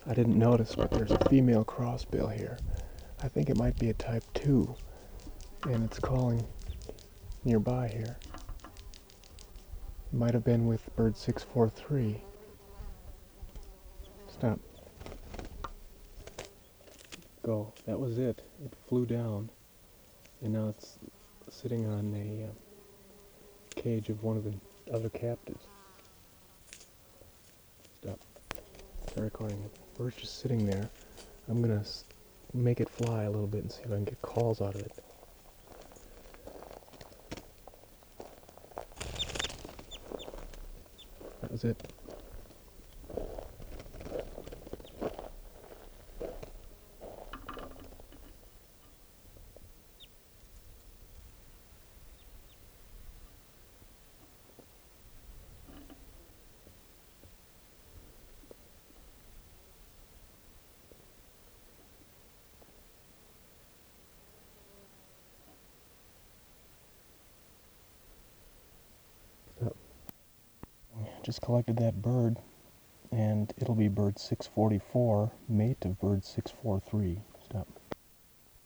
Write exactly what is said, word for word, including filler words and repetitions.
I didn't notice, but there's a female crossbill here. I think it might be a type two, and it's calling nearby here. It might have been with bird six four three. Stop. Go. That was it. It flew down, and now it's sitting on a uh, cage of one of the other captives. Stop. Start recording it. Bird's just sitting there. I'm gonna s- make it fly a little bit and see if I can get calls out of it. That was it. Stop. Just collected that bird, and it'll be bird six forty-four, mate of bird six four three.